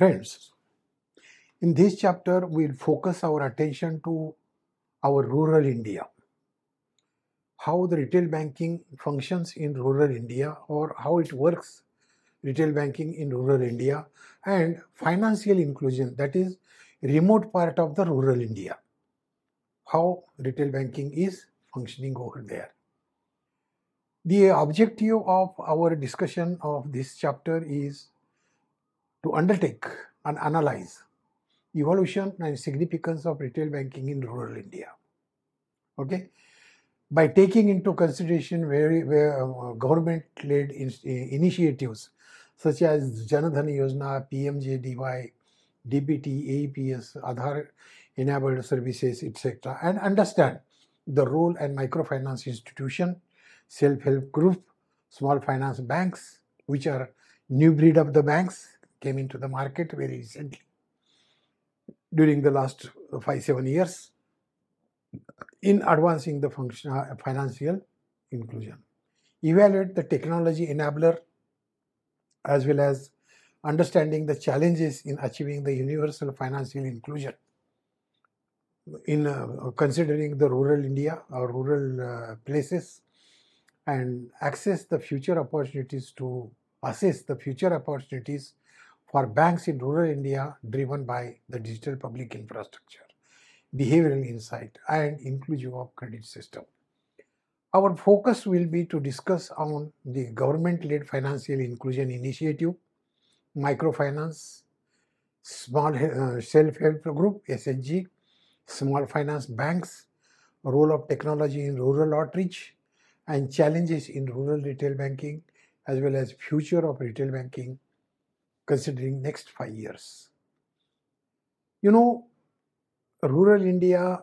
Friends, in this chapter, we'll focus our attention to our rural India, how the retail banking functions in rural India or how it works, retail banking in rural India, and financial inclusion, that is remote part of the rural India, how retail banking is functioning over there. The objective of our discussion of this chapter is to undertake and analyze evolution and significance of retail banking in rural India. Okay, by taking into consideration government-led initiatives such as Jan Dhan Yojana, PMJDY, DBT, AEPS, Aadhaar-enabled services, etc., and understand the role and microfinance institution, self-help group, small finance banks, which are new breed of the banks, came into the market very recently during the last 5-7 years in advancing the financial inclusion. Evaluate the technology enabler as well as understanding the challenges in achieving the universal financial inclusion in considering the rural India or rural places, and assess the future opportunities for banks in rural India driven by the digital public infrastructure, behavioral insight, and inclusive of credit system. Our focus will be to discuss on the government-led financial inclusion initiative, microfinance, small self-help group, SHG, small finance banks, role of technology in rural outreach, and challenges in rural retail banking, as well as future of retail banking considering next 5 years. You know, rural India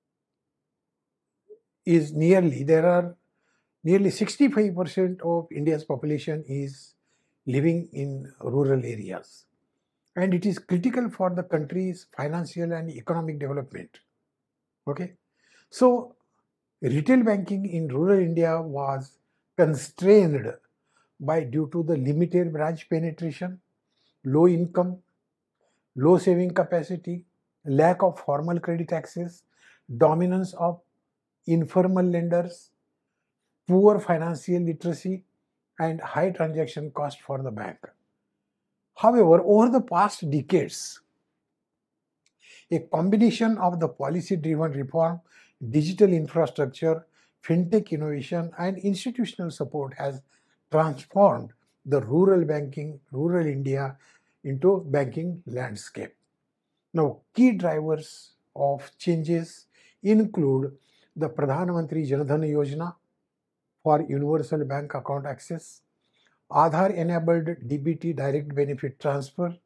is there are nearly 65% of India's population is living in rural areas, and it is critical for the country's financial and economic development. Okay, so retail banking in rural India was constrained due to the limited branch penetration, low income, low saving capacity, lack of formal credit access, dominance of informal lenders, poor financial literacy, and high transaction cost for the bank. However, over the past decades, a combination of the policy-driven reform, digital infrastructure, fintech innovation, and institutional support has transformed the rural India into banking landscape. Now, key drivers of changes include the Pradhan Mantri Jan Dhan Yojana for universal bank account access, Aadhaar-enabled DBT direct benefit transfer,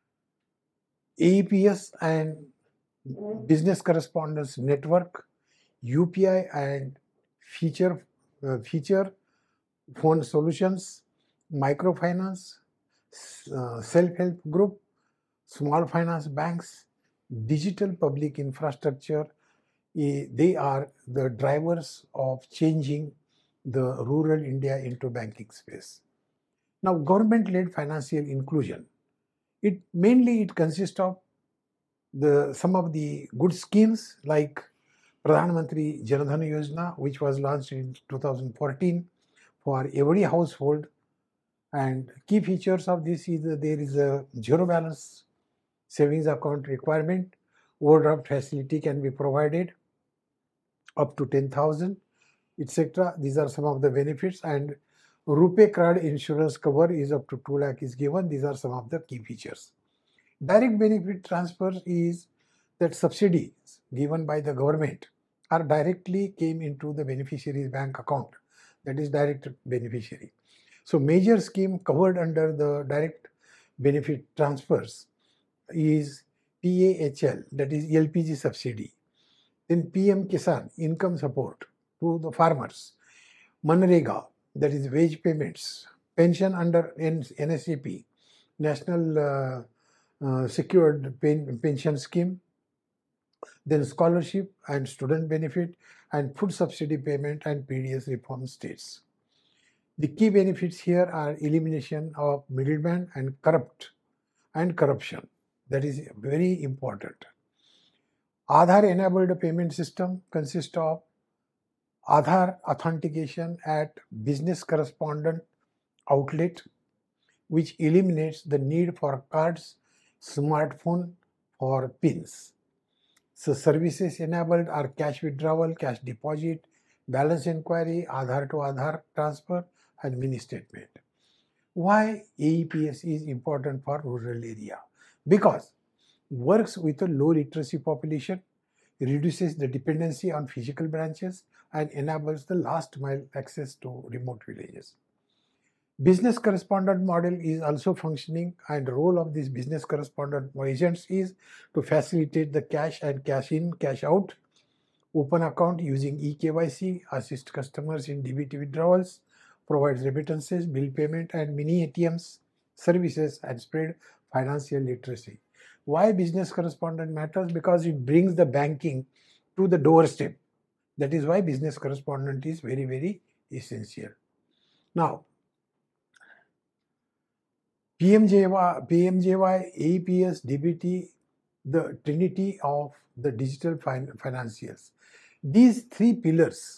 AEPS and business correspondence network, UPI and feature phone solutions, microfinance, self-help group, small finance banks, digital public infrastructure. They are the drivers of changing the rural India into banking space. Now, government-led financial inclusion. It consists of some of the good schemes like Pradhan Mantri Jan Dhan Yojana, which was launched in 2014 for every household. And key features of this is that there is a zero balance savings account requirement, overdraft facility can be provided up to 10,000, etc. These are some of the benefits, and RuPay card insurance cover is up to 2 lakh is given. These are some of the key features. Direct benefit transfer is that subsidies given by the government are directly came into the beneficiary's bank account, that is direct beneficiary. So major scheme covered under the direct benefit transfers is PAHL, that is LPG subsidy, then PM Kisan income support to the farmers, Manrega, that is wage payments, pension under NSAP, National Secured Pension Scheme, then scholarship and student benefit and food subsidy payment and PDS reform states. The key benefits here are elimination of middleman and corruption. That is very important. Aadhaar enabled payment system consists of Aadhaar authentication at business correspondent outlet, which eliminates the need for cards, smartphone for pins. So services enabled are cash withdrawal, cash deposit, balance inquiry, Aadhaar to Aadhaar transfer, and mini statement. Why AEPS is important for rural area? Because works with a low literacy population, reduces the dependency on physical branches, and enables the last mile access to remote villages. Business correspondent model is also functioning, and the role of these business correspondent agents is to facilitate the cash and cash in, cash out, open account using eKYC, assist customers in DBT withdrawals, provides remittances, bill payment, and mini ATMs services, and spread financial literacy. Why business correspondent matters? Because it brings the banking to the doorstep. That is why business correspondent is very, very essential. Now, PMJY, AEPS, DBT, the trinity of the digital financials. These three pillars,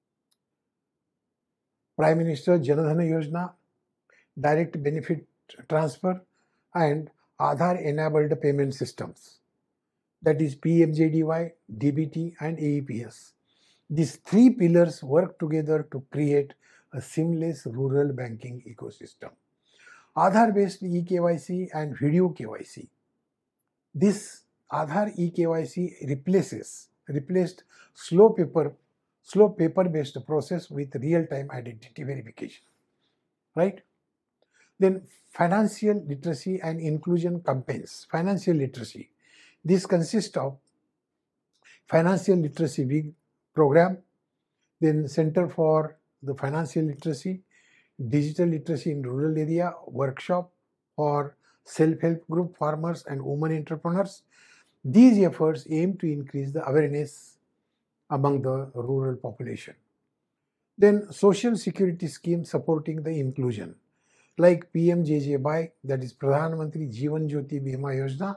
Prime Minister Jan Dhan Yojana, direct benefit transfer, and Aadhaar enabled payment systems, that is PMJDY, DBT, and AEPS. These three pillars work together to create a seamless rural banking ecosystem. Aadhaar-based eKYC and video KYC. This Aadhaar eKYC replaced slow paper-based process with real-time identity verification, right? Then financial literacy and inclusion campaigns. Financial literacy. This consists of Financial Literacy Week program, then Center for the Financial Literacy, Digital Literacy in Rural Area workshop for self-help group farmers and women entrepreneurs. These efforts aim to increase the awareness among the rural population. Then social security schemes supporting the inclusion, like PMJJY, that is Pradhan Mantri Jeevan Jyoti Bima Yojana,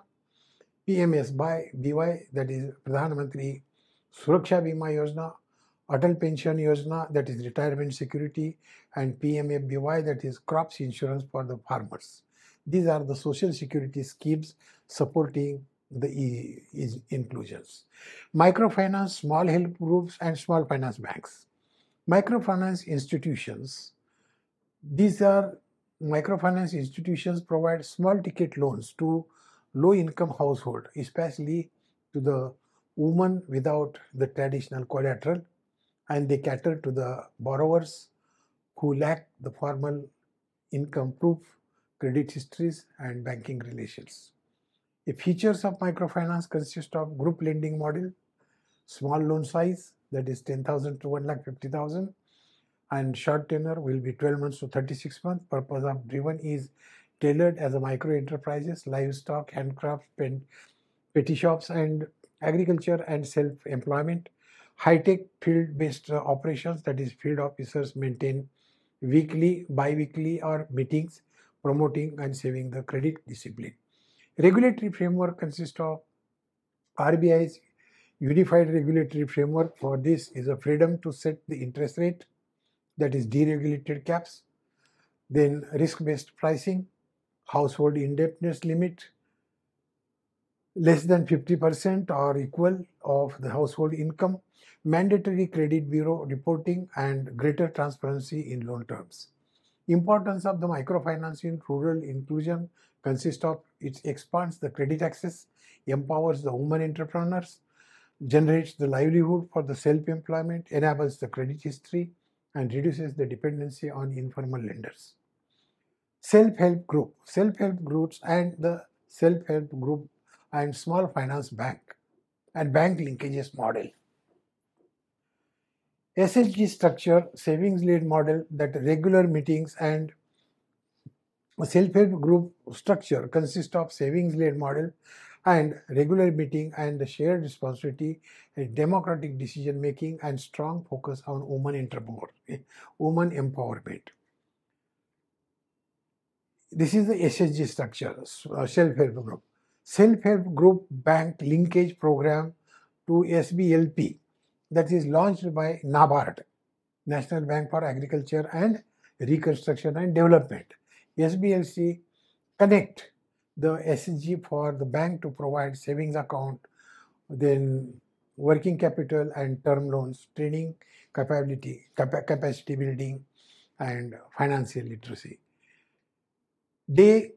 PMSBY, that is Pradhan Mantri Suraksha Bima Yojana, Atal Pension Yojana, that is retirement security, and PMFBY, that is crops insurance for the farmers. These are the social security schemes supporting the inclusions. Microfinance, small help groups, and small finance banks. Microfinance institutions. These are microfinance institutions provide small ticket loans to low income household, especially to the women without the traditional collateral, and they cater to the borrowers who lack the formal income proof, credit histories, and banking relations. The features of microfinance consist of group lending model, small loan size, that is 10,000 to 1,50,000, and short tenure will be 12 months to 36 months. Purpose of driven is tailored as a micro enterprises, livestock, handcrafts, petty shops, and agriculture and self-employment. High-tech field-based operations, that is field officers maintain weekly, bi-weekly or meetings promoting and saving the credit discipline. Regulatory framework consists of RBI's unified regulatory framework. For this is a freedom to set the interest rate, that is deregulated caps, then risk-based pricing, household indebtedness limit, less than 50% or equal of the household income, mandatory credit bureau reporting, and greater transparency in loan terms. Importance of the microfinance in rural inclusion consists of it expands the credit access, empowers the women entrepreneurs, generates the livelihood for the self-employment, enables the credit history, and reduces the dependency on informal lenders. Self-help groups and the self-help group and small finance bank and bank linkages model. SHG structure, savings-led model, that regular meetings, and self-help group structure consists of savings-led model and regular meeting and the shared responsibility, democratic decision making, and strong focus on women empowerment. This is the SHG structure, self-help group. Self-help group bank linkage program to SBLP, that is launched by NABARD, National Bank for Agriculture and Reconstruction and Development. SBLC connect the SG for the bank to provide savings account, then working capital and term loans, training, capacity building, and financial literacy. Day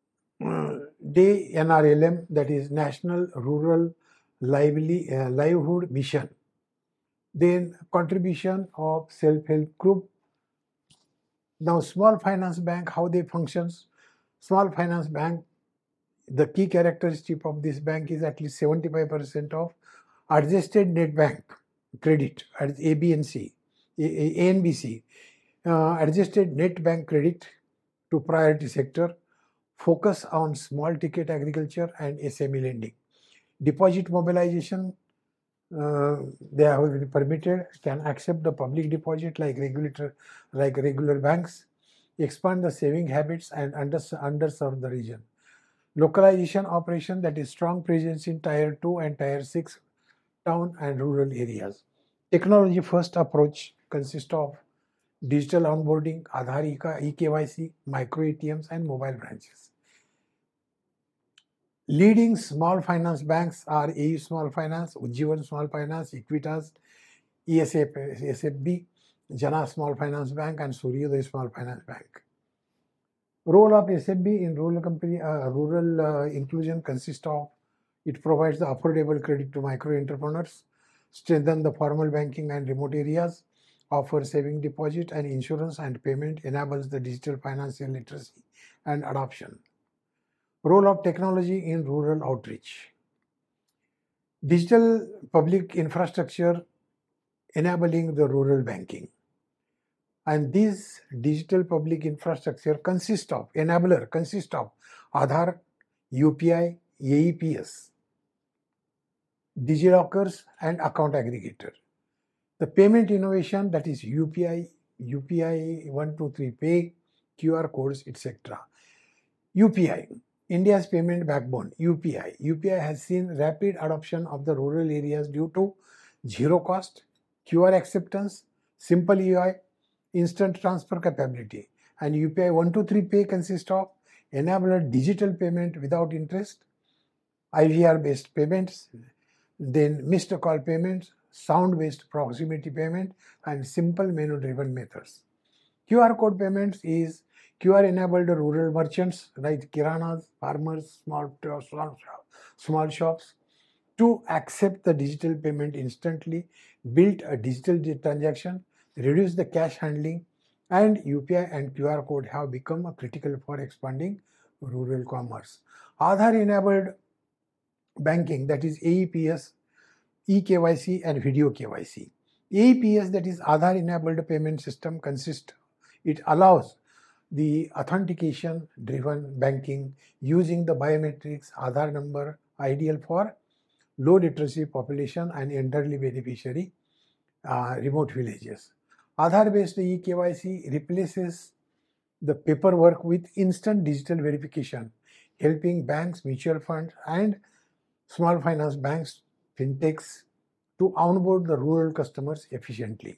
NRLM, that is National Rural Livelihood Mission. Then contribution of self-help group. Now small finance bank, how they functions. Small finance bank, the key characteristic of this bank is at least 75% of adjusted net bank credit at A, B and C, A and B, C, adjusted net bank credit to priority sector, focus on small ticket agriculture and SME lending. Deposit mobilization, they have been permitted, can accept the public deposit like regular banks, expand the saving habits and underserve the region. Localization operation, that is strong presence in Tier 2 and Tier 6 town and rural areas. Technology first approach consists of digital onboarding, Aadhaar eKYC, micro ATMs and mobile branches. Leading small finance banks are AU Small Finance, Ujjivan Small Finance, Equitas, SFB, Jana Small Finance Bank and Suryodaya Small Finance Bank. Role of SFB in rural inclusion consists of, it provides the affordable credit to micro entrepreneurs, strengthen the formal banking and remote areas, offer saving deposit and insurance and payment, enables the digital financial literacy and adoption. Role of technology in rural outreach. Digital public infrastructure enabling the rural banking. And this digital public infrastructure consists of Aadhaar, UPI, AEPS, DigiLockers and account aggregator. The payment innovation, that is UPI 123 Pay, QR codes, etc. UPI, India's payment backbone. UPI has seen rapid adoption of the rural areas due to zero cost, QR acceptance, simple UI, instant transfer capability. And UPI 123 Pay consists of enable digital payment without interest, IVR based payments, then missed call payments, sound based proximity payment and simple menu driven methods. QR code payments is QR enabled rural merchants like kiranas, farmers, small shops to accept the digital payment instantly, build a digital transaction, reduce the cash handling, and UPI and QR code have become critical for expanding rural commerce. Aadhaar enabled banking, that is AEPS, eKYC and video KYC. AEPS, that is Aadhaar enabled payment system, it allows the authentication driven banking using the biometrics Aadhaar number, ideal for low literacy population and elderly beneficiary remote villages. Aadhaar based eKYC replaces the paperwork with instant digital verification, helping banks, mutual funds and small finance banks, fintechs to onboard the rural customers efficiently.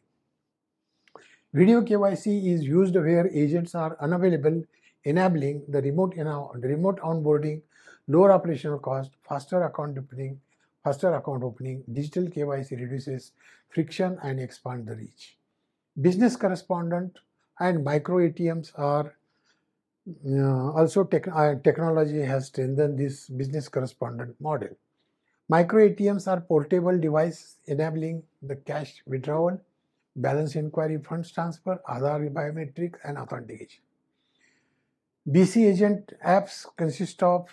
Video KYC is used where agents are unavailable, enabling the remote onboarding, lower operational cost, faster account opening. Digital KYC reduces friction and expand the reach. Business correspondent and micro ATMs are also technology has strengthened this business correspondent model. Micro ATMs are portable devices enabling the cash withdrawal, balance inquiry, funds transfer, Aadhaar biometrics and authentication. BC agent apps consist of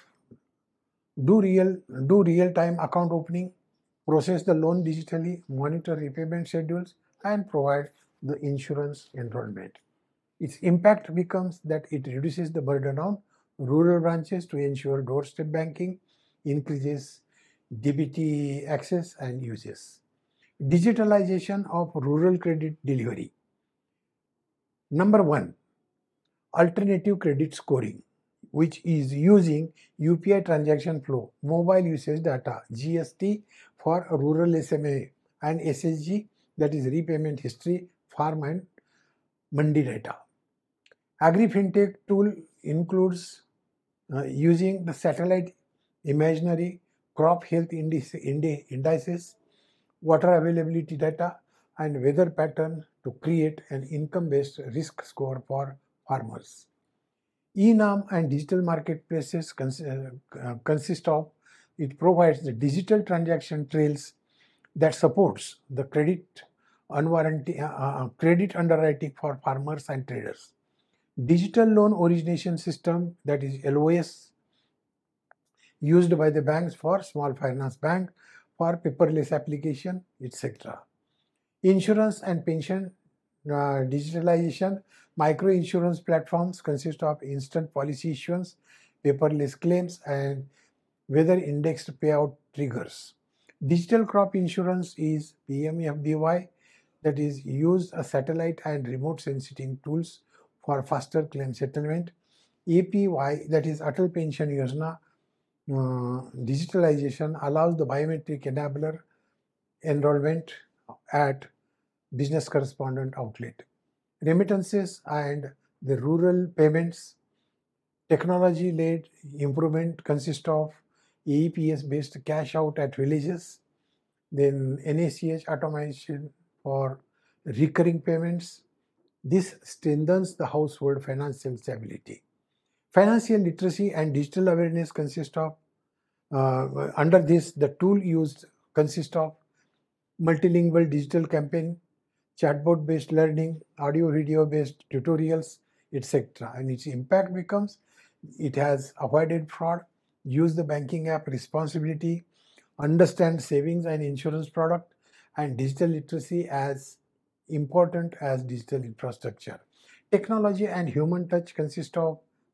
do real-time account opening, process the loan digitally, monitor repayment schedules, and provide the insurance enrollment. Its impact becomes that it reduces the burden on rural branches to ensure doorstep banking, increases DBT access and uses. Digitalization of rural credit delivery. Number 1, alternative credit scoring. which is using UPI transaction flow, mobile usage data, GST for rural SMA, and SSG, that is repayment history, farm and mandi data. Agri-fintech tool includes using the satellite imaginary crop health indices, water availability data, and weather pattern to create an income-based risk score for farmers. eNAM and digital marketplaces consist of, it provides the digital transaction trails that supports the credit underwriting for farmers and traders. Digital loan origination system, that is LOS, used by the banks for small finance bank for paperless application, etc. Insurance and pension digitalization. Micro insurance platforms consist of instant policy issuance, paperless claims, and weather indexed payout triggers. Digital crop insurance is PMFBY, that is use a satellite and remote sensing tools for faster claim settlement. APY, that is Atal Pension Yojana, digitalization allows the biometric enabler enrollment at business correspondent outlet. Remittances and the rural payments, technology-led improvement consist of AEPS-based cash out at villages, then NACH automation for recurring payments. This strengthens the household financial stability. Financial literacy and digital awareness consist of, under this, the tool used consists of multilingual digital campaign, chatbot-based learning, audio-video-based tutorials, etc. And its impact becomes, it has avoided fraud, use the banking app responsibility, understand savings and insurance product, and digital literacy as important as digital infrastructure. Technology and human touch consist of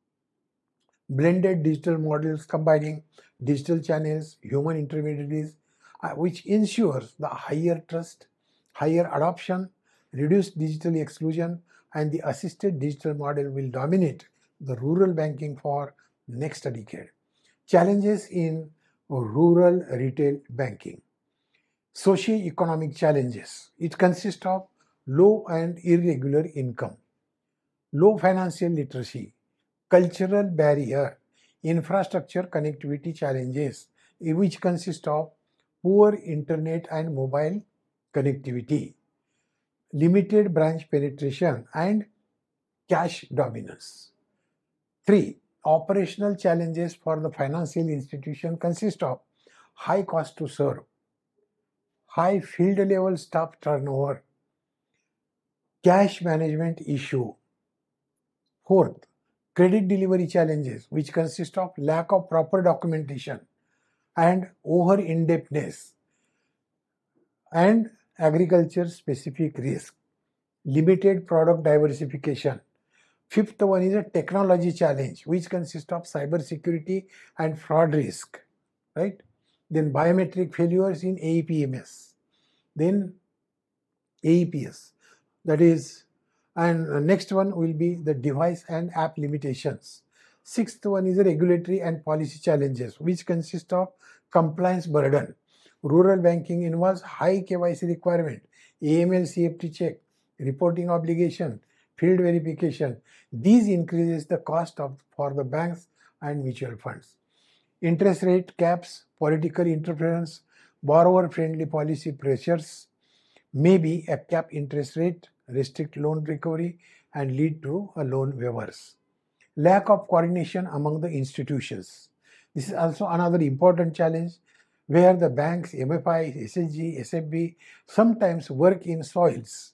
blended digital models combining digital channels, human intermediaries, which ensures the higher trust, higher adoption, reduced digital exclusion, and the assisted digital model will dominate the rural banking for next decade. Challenges in rural retail banking. Socio-economic challenges. It consists of low and irregular income, low financial literacy, cultural barrier, infrastructure connectivity challenges, which consist of poor internet and mobile connectivity, limited branch penetration, and cash dominance. 3. Operational challenges for the financial institution consist of high cost to serve, high field level staff turnover, cash management issue. 4th, credit delivery challenges, which consist of lack of proper documentation and over indebtedness, and agriculture specific risk, limited product diversification. 5th one is a technology challenge, which consists of cyber security and fraud risk, right? Then biometric failures in AEPMS, then AEPS, that is, and next one will be the device and app limitations. 6th one is the regulatory and policy challenges, which consist of compliance burden. Rural banking involves high KYC requirement, AML CFT check, reporting obligation, field verification. These increases the cost for the banks and mutual funds. Interest rate caps, political interference, borrower-friendly policy pressures, maybe a cap interest rate, restrict loan recovery, and lead to a loan waivers. Lack of coordination among the institutions. This is also another important challenge where the banks, MFI, SSG, SFB sometimes work in silos,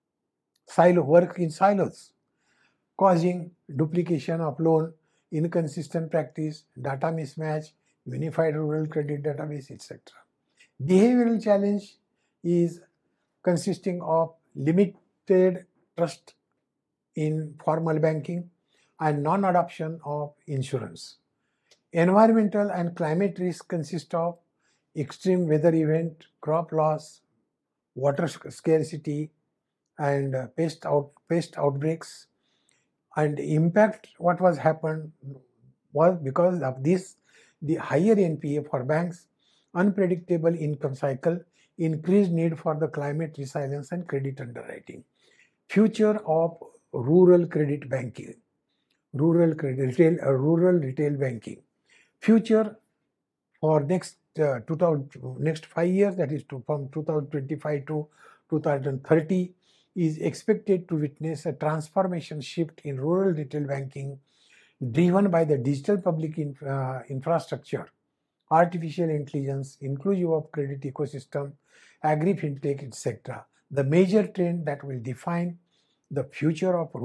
causing duplication of loan, inconsistent practice, data mismatch, unified rural credit database, etc. Behavioral challenge is consisting of limited trust in formal banking and non-adoption of insurance. Environmental and climate risk consist of extreme weather event, crop loss, water scarcity, and pest outbreaks. And impact, what was happened, was because of this, the higher NPA for banks, unpredictable income cycle, increased need for the climate resilience and credit underwriting. Future of rural credit banking, rural retail banking. Future for next 5 years, that is from 2025 to 2030, is expected to witness a transformation shift in rural retail banking driven by the digital public infrastructure, artificial intelligence, inclusive of credit ecosystem, agri-fintech, etc. The major trend that will define the future of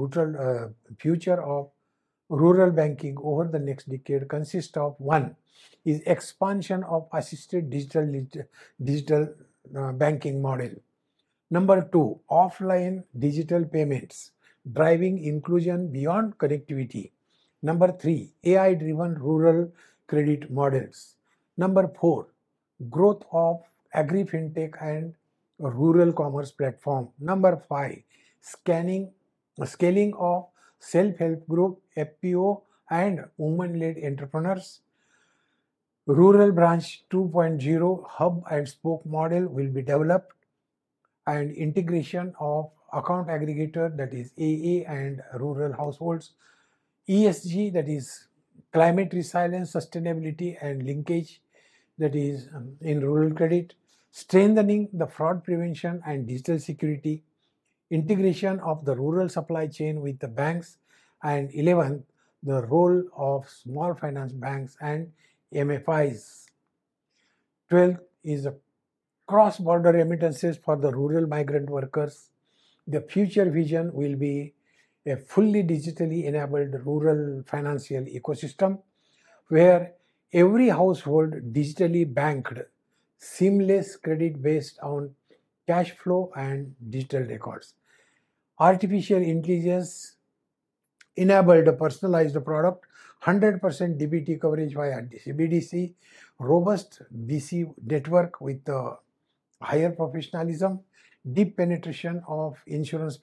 rural banking over the next decade consists of: one is expansion of assisted digital banking model. Number two, offline digital payments, driving inclusion beyond connectivity. Number three, AI-driven rural credit models. Number four, growth of agri-fintech and rural commerce platform. Number five, scaling of self-help group, FPO, and women-led entrepreneurs. Rural branch 2.0 hub and spoke model will be developed, and integration of account aggregator, that is AA, and rural households. ESG, that is climate resilience, sustainability, and linkage, that is in rural credit. Strengthening the fraud prevention and digital security. Integration of the rural supply chain with the banks. And 11th, the role of small finance banks and MFIs. 12th is a cross-border remittances for the rural migrant workers. The future vision will be a fully digitally enabled rural financial ecosystem where every household digitally banked, seamless credit based on cash flow and digital records. Artificial intelligence enabled personalized product, 100% DBT coverage via CBDC, robust BC network with higher professionalism, deep penetration of insurance,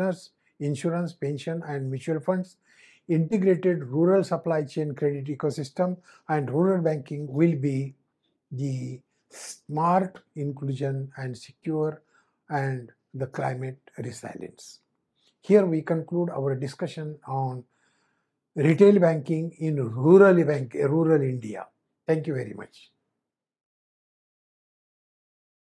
pension, and mutual funds, integrated rural supply chain credit ecosystem, and rural banking will be the smart inclusion and secure and the climate resilience. Here we conclude our discussion on retail banking in rural India. Thank you very much.